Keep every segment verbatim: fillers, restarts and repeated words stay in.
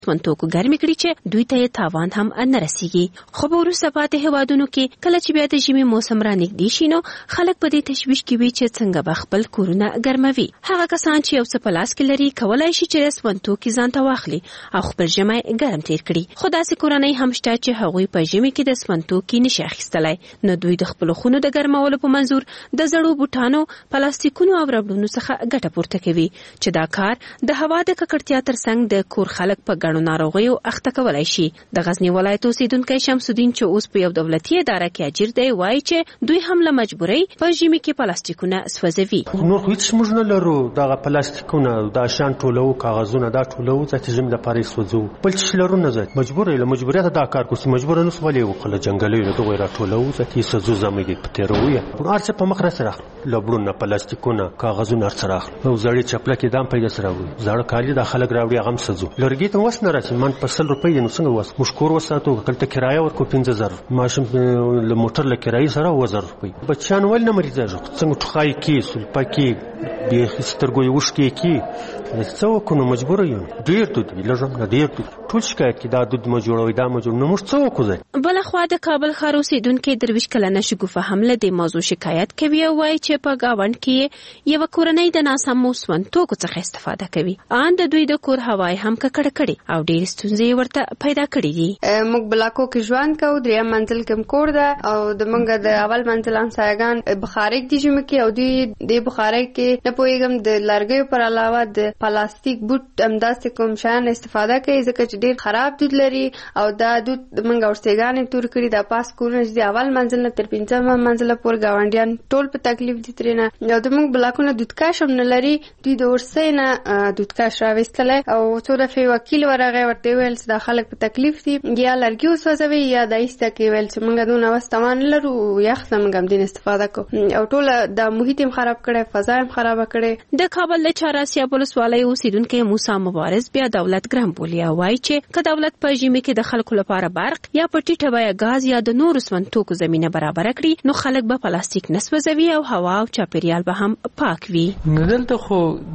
سمنتوکو ګرمې کړي چې دوی ته تاوان هم نه رسیږي. خو په وروسته پاتې هیوادونو کې کله چې بیا د ژمي موسم را نږدې شي نو خلک په دې تشویش کې وي چې څنګه به خپل کورونه ګرموي. هغه کسان چې یو څه په لاس کې لري کولای شي چې سمنتوکي ځان ته واخلي او خپل ژمی ګرم تیر کړي. خو داسې کورنۍ هم شته چې هغوی په ژمي کې د سمنتوکي نشي اخیستلی، نو دوی د خپلو خونو د ګرمولو په منظور د زړو بوټانو، پلاستیکونو او ربړونو څخه ګټه پورته کوي چې دا کار د هوا د ککړتیا ترڅنګ د کور خلک په ګڼو ناروغیو اخته کولای شي. د غزنی ولایت اوسیدونکی شمس الدین چې اوس په یو دولتي اداره کې اجیر دی وایي چې دوی هم له مجبورۍ په ژمي کې پلاستیکونه سوځوي. نور هیڅ موږ نه لرو، دغه پلاستیکونه دا شان ټولو، کاغذونه دا ټولو چې ژمي لپاره سوځو، بل څه لرو نه. زه مجبور یم، مجبوریت دا کار کوم، مجبور نه سولې وکړه جنگلې له دوه را ټولو چې سوځو زمې دې پتیروي. په ارڅ په مخ را سره لبړونه، پلاستیکونه، کاغذونه سره او زړې چپله کې دام پیدا سره وي. زړه کالی د خلک راوړي غم سوځو. لرګي ته وس نه راځي، من په سل روپۍ نو څنګه وس مشکور وساتو، کله کرایه ورکو پنځه زره، ماشوم له موټر له کرایې سره وزر روپۍ. بچیان ول نه مریضه څنګه ټخای کې سلپا کې به سترګوي وشکې کې څه وکړو، مجبور یم. ډیر دود لږم نه ډیر دود ټول شکایت کې دا دود مو جوړوي دا مو جوړ نو موږ څه وکړو. بل خو د کابل ښار اوسیدونکو درویش کلنه شګوفه حمله د موضوع شکایت کوي او وايي چې په گاوند کې یو کورنۍ د ناسمو سمنتوکو څخه استفاده کوي. ان د دوی د کور هوای هم ککړ کړي او ډیر ستونزې ورته پیدا کړي دي. موږ بلاکو کې ژوند کوو، دریم منزل کې کور ده او د موږ د اول منزل همسایگان بخارک دي ژمي کې او دوی د بخارک کې نه پوهیږم د لرګیو پر علاوه د پلاستیک بوټ همداسې کوم شیان استفاده کوي ځکه چې ډیر خراب دود لري او دا دود موږ ورستګان تور کړی د پاس کورونه د اول منزل نه تر پنځم منزل پورې گاونډیان ټول په تکلیف دي ترنه. یو د موږ بلاکونه دودکاش هم نه لري، دوی د ورسې نه دودکاش راوستل او څو دفعه وکیل ورغه ورته ویل چې د خلک په تکلیف دي یا لرګي وسوځوي یا د ایسته کې ویل چې موږ دونه واستمان لرو یخ موږ هم دین استفاده کوو او ټول د محیط هم خراب کړي، فضا هم خراب کړي. د کابل د چاراسیا ولسوالۍ اوسیدونکو موسی مبارز بیا دولت ګرام بولی وایي چې که دولت په ژمي کې د خلکو لپاره برق یا په ټیټه بیه غاز یا د نورو سمنتوکو زمینه برابر کړي نو خلک به پلاستیک نه سوځوي او هوا او چاپیریال به هم پاک وي. دلته خو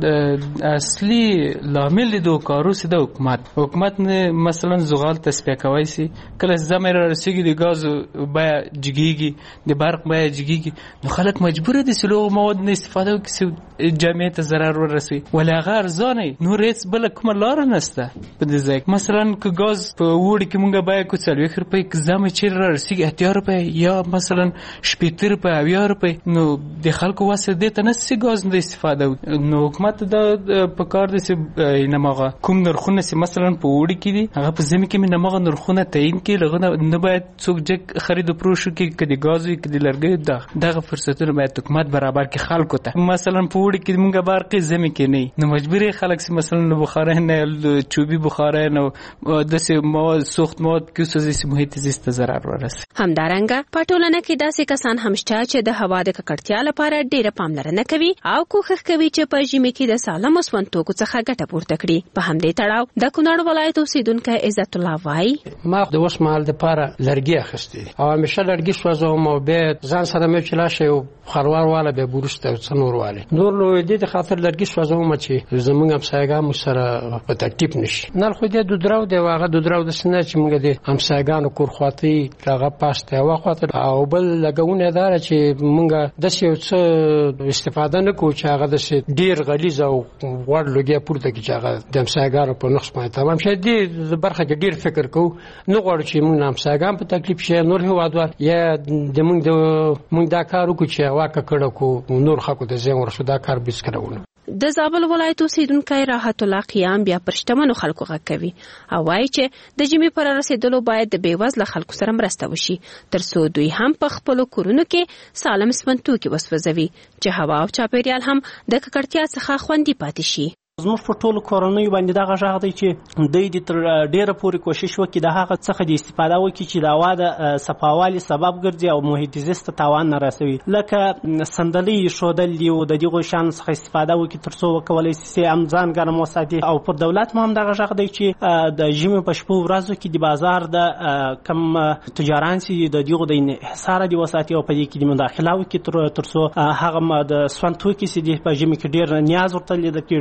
د اصلي لامل د کارو سي د حکومت حکومت نه مثلا زغال تصفیه کوي سي کله زمره رسیږي د غاز بیه جګیږي د برق بیه جګیږي نو خلک مجبور دي سلو مواد نه استفاده وکړي جامعه ته ضرر ورسوي ولا غیر ځانې نو ریس بل کوم لار نشته په دې ځای مثلا که غاز په وړ کې مونږه بیه کو څلوي خر په زمه چیر رسیږي اتیار په یا مثلا شپېتر په اویار په نو د خلکو واسه دې ته نسي غاز نه استفاده نو حکومت د په کار دي چې نماغه کوم نرخونه سي مثلا په وړ کې دي هغه په زمي کې نماغه نرخونه تعیین کې لغه نه باید څوک جګ خرید او پروشو کې کدي غاز وي کدي لرګي دغه دغه فرصتونه باید حکومت برابر کې خلکو ته مثلا په وړ کې مونږه برقي زمي کې نه نو مجبوري خلک سي مثلا بخاره نه چوبي بخاره نه د سي مواد سوخت مواد کې سوزي محیط زیست ضرر ورسي. همدارنګه په ټولنه کې داسې کسان هم شته چې د هوا د ککړتیا لپاره ډېره پاملرنه کوي او کوښښ کوي چې په ژمي کې د سالمو سمنتوکو څخه ګټه پورته کړي. په همدې تړاو د کونړ ولایت اوسیدونکی عزت الله وایي ما د اوس مهال د پاره لرګي اخیستي او همیشه لرګي سوځوم او به ځان سره مې چلاشه او خروار والا به بورسته څنور واله نور نو دې د خاطر لرګي سوځوم چې زمونږ هم سایګان سره په تکلیف نشي نه خو دې د دراو دی واغه د دراو د سنه چې موږ دې هم سایګان کور خواطي هغه پاسته واخواته او بل لګونه دار چې موږ د څه څه استفاده نه کوو چې هغه د ډیر غلیظ او وړ لګي پورته کې چې هغه د هم سایګان په نقص باندې تمام شه دې برخه کې ډیر فکر کوو نو غواړو چې موږ هم سایګان په تکلیف شي نور هوادوار یا د موږ د موږ دا کار وکړو چې واکه کړو کو نور خلکو د زین ورسو دا کار بیس کړو. د زابل ولایت اوسیدونکی راحت الله قیام بیا پر شتمنو خلکو غږ کوي او وایي چې د ژمي پر رسیدلو باید د بیوزله خلکو سره مرسته وشي ترڅو دوی هم په خپلو کورونو کې سالم سمنتوکي وسوځوي چې هوا او چاپیریال هم د ککړتیا څخه خوندي پاتې شي. زموږ په ټولو کورنیو باندې دغه غږ دی چې دوی د تر ډیره پورې کوشش وکړي د هغه څخه د استفاده وکړي چې د هوا د صفاوالي سبب ګرځي او محیط زیست ته تاوان نه رسوي لکه صندلۍ ایښودل دي او د دغو شیانو څخه استفاده وکړي تر څو وکولی سي هم ځان ګرم وساتي او پر دولت هم همدغه غږ دی چې د ژمي په شپو ورځو کې د بازار د کم تجاران چې د دغو د انحصاره دي وساتي او په دې کې د مداخله وکړي تر څو هغه د سون توکي چې په ژمي کې ډېر نیاز ورته لیده کړي باید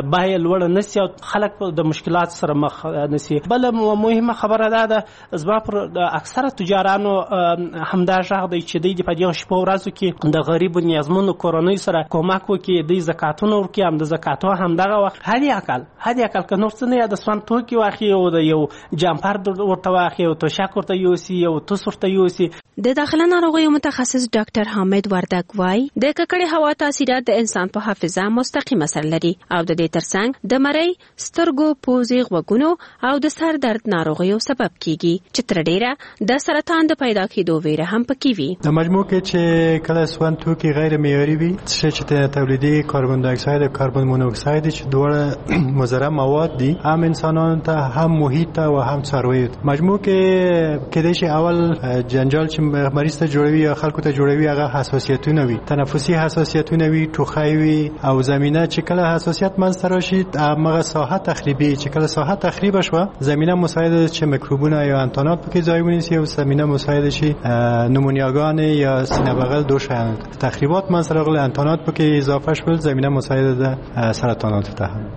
لوړ نسی او خلک د مشکلات سره مخ نسی. بل مهمه خبره ده د زما پر اکثره تجارانو همدا ژغ دی چې د په دې شپو ورځو کې د غریب نیازمنو کورنۍ سره کومک وکړي، د زکاتونو ورکړي، هم د زکاتو همدغه وخت هدي اکل هدي اکل که نور څه نه د سوان توکي واخلي او د یو جامپر ورته واخلي او توشک ورته یوسي او توس ورته یوسي. د داخله ناروغیو متخصص ډاکټر حامد وردک وای د ککړې هوا تاثیرات د انسان په حافظه مستقیم اثر لري او د دې ترڅنګ د مری، سترګو، پوزې، غوږونو او د سر درد ناروغیو سبب کیږي چې تر ډیره د سرطان د پیدا کېدو ویره هم پکې وي. د مجموع کې چې کله سوان توکي غیر معیاري وي چې تولیدي کاربن دای اکساید او کاربن مونوکساید چې دوه مضر مواد دي، هم انسانانو ته هم محیط ته او هم څارویو. مجموع کې کېدای شي اول جنجال چې مریض ته جوړوي یا خلکو ته جوړوي هغه حساسیتونه وي، تنفسي حساسیتونه وي، ټوخی وي او زمينه چې کله حساسیت منځ ته راشي هغه ساحه تخریبي چې کله ساحه تخریب شوه زمينه مساعده چې میکروبونه یا انتانات پکې ځای ونیسي او زمينه مساعده شي نمونیاگان یا سینه بغل دوش تخریبات منځ ته راغلي، انتانات پکې اضافه شول، زمينه مساعده ده سرطانات ته هم.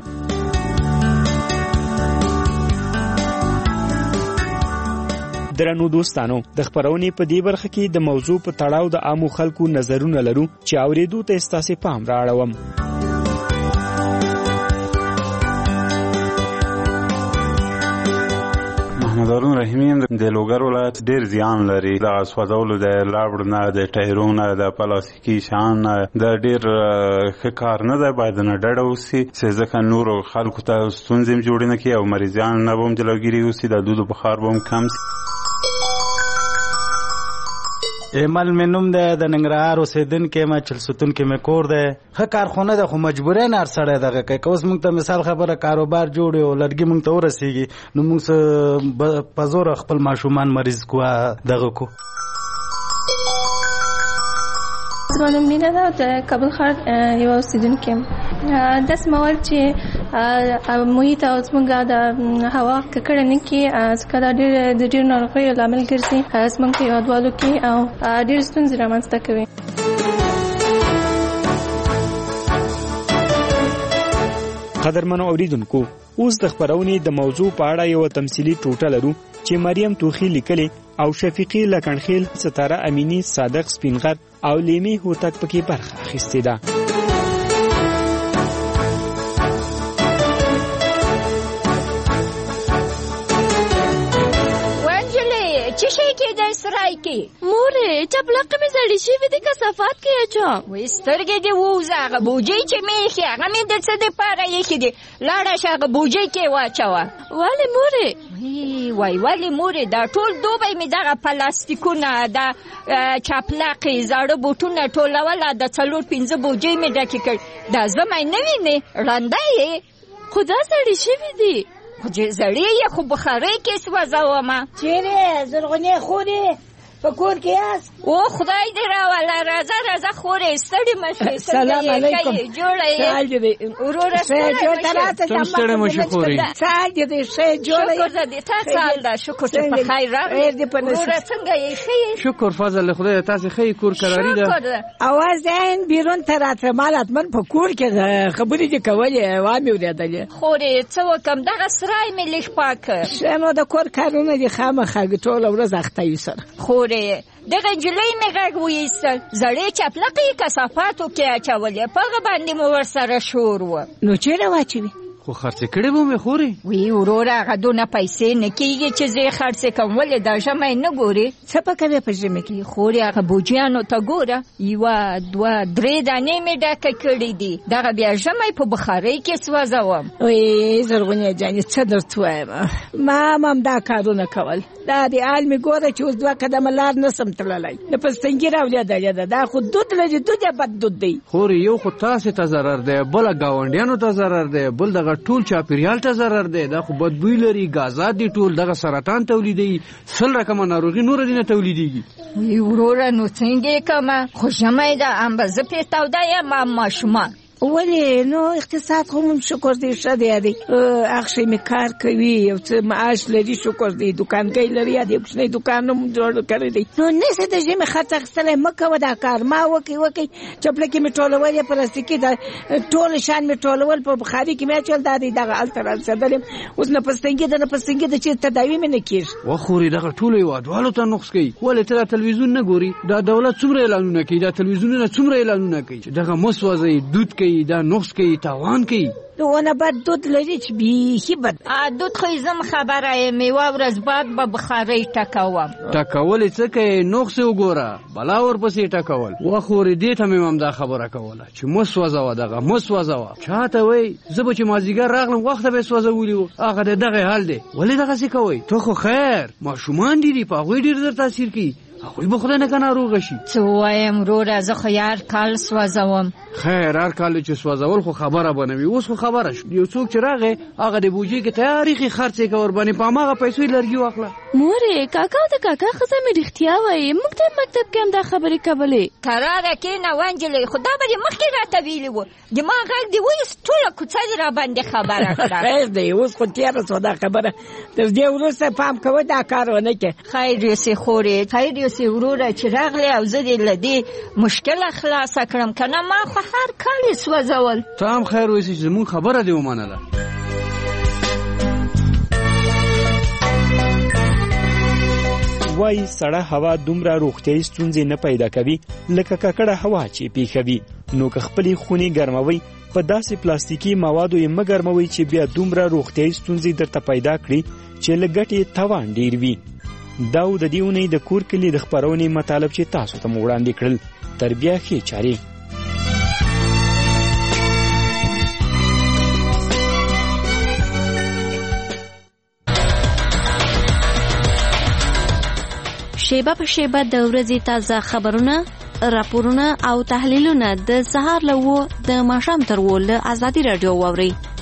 درنو دوستانو، د خبرونې په دې برخه کې د موضوع په تړاو د عامو خلکو نظرونه لرو چې اوریدو ته ستاسو پام راړوم. محمد هارون رحیمی د لوګر ولایت ډیر زیان لري، د سوځولو د لاړ نه د ټایرونو د پلاستیکي شان د ډیر ښکار نه ده، باید نه ډډه وسی چې ځکه نور خلکو ته ستونزې جوړ نه کړي او مریضان نه بم جلوګیری وسی، د دود بخار بم کم. ایمل منوم ده د ننګرهار اوسیدونکی ما چلستونکی مې کور ده. ښه کارخونه ده خو مجبورۍ نه هر سړی دغه کوي. که اوس موږ ته مثال خبره کاروبار جوړ او لرګي موږ ته ورسېږي نو موږ په زوره خپل ماشومان مریض کو دغه کو. زما نوم مینا ده، د کابل ښار یوه اوسیدونکی یم. داسې مواد چې محیط او زموږ د هوا ککړه نه کړي ځکه دا ډېر د ډېرو ناروغیو لامل ګرځي زموږ په هېوادوالو کې او ډېرې ستونزې رامنځته کوي. قدرمنو اوریدونکو، اوس د خبرونې د موضوع په اړه یو تمثیلي ټوټه لرو چې مریم توخی لیکلې او شفیقي لکنخیل، ستاره امینی، صادق سپینغر او لیمی هوتک پکې برخه اخیستې ده. چی شی کې د سرای کې مورې چپلقه مې زړې شوې دي کثافات کې اچوم. وې سترګې دې ووځه، هغه بوجۍ چې مې ایښې هغه مې د څه دپاره ایښې دي، لاړه شه هغه بوجۍ کې واچوه. ولې مورې؟ وای ولې مورې، دا ټول دوبی مې دغه پلاستیکونه د چپلقې زاړه بوټونه ټولول د څلور پنځه بوجۍ مې ډکې کړ. دا زمی نه وینې ړنده یې؟ خو دا زړې شوې دي. خو چې زړې یې خو بخارۍ کې سوځومه. چیرې زرغونې خورې په کور کې یاست؟ او خدای دې راوله، راځه راځه خورې، ستړې مه شې. سلام علیکم. جوړه یې وروره، تم ستړې مه شې خورې. سهار دې دې ښه جوړه یې. شکر ده دې تا څه حال ده؟ شکر چې په خیر راغلې. وروره څنګه یې ښه یې؟ شکر فضل خدای تاسې ښه یې، کور کراري ده. اواز دې بیرون ته راته مال حتمن په کور کې خبرې دې کولې وا مې اورېدلې. خورې څه وکړم، دغه سرای مې لږ پاک کړ. ښه نو د کور کارونه دې خامخا ټوله ورځ اخته یې سره. دغه نجلۍ مې غږ وایستل، زړې چپلقې کثافاتو کې اچولې، په هغه باندې مو ورسره شور و. نو چیرې واچوي؟ خو خرڅې کړې به مې خورې. وی وروره هغه دونه پیسې نه کېږي چې زه یې خرڅې کړم، ولې دا ژمی نه ګورې؟ څه په کوې په ژمي کې؟ خورې هغه بوجیانو ته ګوره، یوه دوه درې دانې مې ډکه کړې دي، دغه بیا ژمی په بخارۍ کې سوځوم. وی زرغونې جانې څه درته وایم، ما هم همدا کارونه کول. دا د حال مې ګوره چې اوس دوه قدمه لار نسم تللی، د پستنګي راولېدلې ده، دا خو دود لري، دود یې بد دود دی. خورې یو خو تاسې ته ضرر دی، بله ګاونډیانو ته ضرر دی، بل دغه ټول چاپیریال ته ضرر دی، دا خو بدبوی لري، غازات دي، ټول دغه سرطان تولیدوي، سل رقمه ناروغي نور دي نه تولیدېږي. وی وروره نو څنګه یې کړمه، خو ژمی ده، هم به زه پرې توده یم هم ماشومان. ولې نو اقتصاد خو هم شکر دی ښه دی دی اخشی می کار کوي یو څه معاش لري شکر دی دکانګۍ لري یا د کوچنی دکان هم جوړ کړی دی نو نسه د ژمي خرڅ اخیستلی مه کوه دا کار ما وکړي وکړي چپلکې مې ټولول یې پلاستیکي د ټول شان مې ټولول په بخاري کې مې اچول دا دی دغه هلته رارسېدل یم اوس نفستنګي د نفستنګي د چې تداوي مې نه کېږي وخوري دغه ټولو هېوادوالو ته نقص کوي ولې ته دا تلویزیون نه ګوري دا دولت څومره اعلانونه کوي دا تلویزیونونه څومره اعلانونه کوي چې دغه مه سوځئ دود کوي دا نقص کوي تاوان کوي ونه بد دود لري چې بیخي بد دود خو زم خبره یم یوه ورځ بعد به بخارۍ ټکوم ټکول یې څه کوي نقص یې وګوره بلا ورپسې ټکول وخورې دې ته مې هم دا خبره کوله چې مه سوځوه دغه مه سوځوه چاته وایي زه به چې مازدیګر راغلم وخته به یې سوځولي وو هغه د دغې حال دی ولې دغسې کوئ ته خو خیر ماشومان دي دي په هغوی ډېر زر تاثیر کوي هغوی به خدای نه که ناروغه شي څه ووایم وروره زه خو هر کال سوځوم خیر هر کال چې سوځول خو خبره به نه وي اوس خو خبره شو یو څوک چې راغی هغه د بوجۍ کې تاریخي خرڅ یې که ورباندې په هماغه پیسو یې لرګي واخله مورې کاکا د کاکا ښځه مې رښتیا وایي موږ ته مکتب کې هم دا خبرې کولې کراره کښېنه ونجلۍ خو دا به دې مخکې راته ویلي وو د ما غږ دې وایست ټوله کوڅه دې راباندې خبره کړه خیر دی اوس خو تېره شوه دا خبره تر دې وروسته پام کوه دا کار ونه کړې خیر یوسې خورې خیر یوسې وروره چې راغلی او زه دې له دې مشکله خلاصه کړم که نه ما خو هر کال یې سوځول ته هم خیر وایسې چې زمونږ خبره دې ومنله وایي سړه هوا دومره روغتیایي ستونزې نه پیدا کوي لکه ککړه هوا چې پیښوي نو که خپلې خونې ګرموئ په داسې پلاستیکي موادو یې مه ګرموئ چې بیا دومره روغتیایي ستونزې درته پیدا کړي چې له ګټې تاوان ډېر وي دا و د دې اونۍ د کور کلي د خپرونې مطالب چې تاسو ته مو وړاندې کړل تر بیا ښې چارې شیبه په شیبه د ورځې تازه خبرونه راپورونه او تحلیلونه د سهار له اوه د ماښام تر اووه له ازادي راډیو واورئ